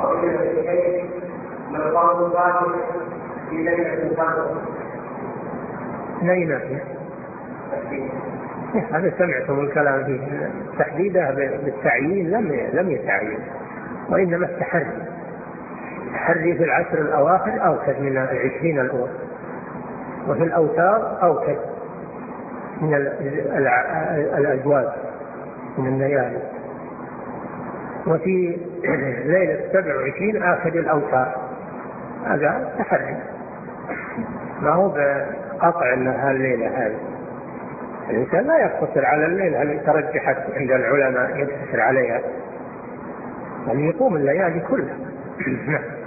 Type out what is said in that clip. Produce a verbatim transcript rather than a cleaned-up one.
بين الليلتين مقام القادر في ليلة القدر. نينا هذا سمعتم الكلام فيه تحديده بالتعيين لم لم يتعين، وإنما التحري التحري في العشر الأواخر أوكد من العشرين الأول، وفي الأوتار أوكد من الأجواز من الليالي، وفي ليلة سبع وعشرين آخر الأوتار. هذا تحري ما هو بقطع أنها الليلة هذه. الإنسان لا يقتصر على الليلة اللي ترجحت عند العلماء يقتصر عليها، بل يقوم الليالي كلها.